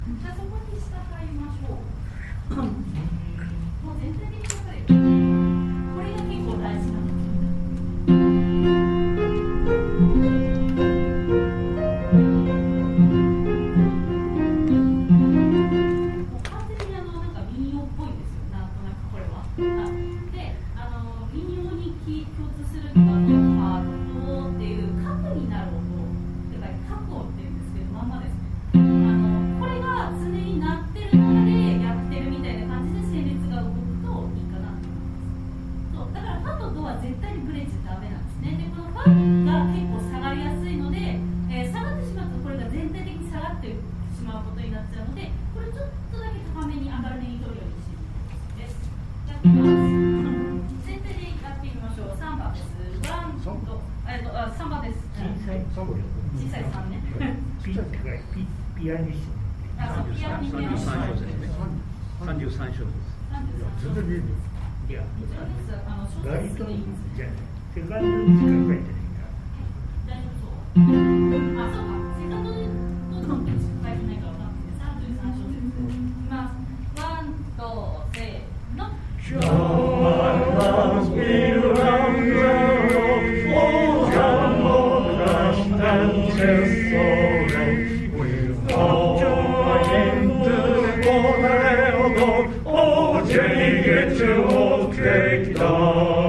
じゃあそこに従いましょう。もう全体的に分かれる。これが結構大事なんです。完全になんか民謡っぽいんですよ。なんとなくこれは。で、民謡に共通するのがパートっていう核になる音、てか核音っていうんですけど、まんまですね。これが常になってる中でやってるみたいな感じで旋律が動くといいかなと思います。そうだからファとドは絶対にブレちゃダメなんですね。でこのファが結構下がりやすいので、下がってしまうとこれが全体的に下がってしまうことになっちゃうので、これちょっとだけ高めに明るめに取るようにしてみてです。やってみます。全体でやってみましょう。3番です。3番です。小さい3ね。 ピアニッシモ。 33章ですね。33章です。 ずっと出てる。いや、 バリトンじゃない。セカンドにしか書いてないから。 大丈夫そう。あ、そうか。セカンドのトンってしか書いてないから分かんないんで、33章です。いきます。ワン、と、せーの。 Oh, Jenny, get your old cake down.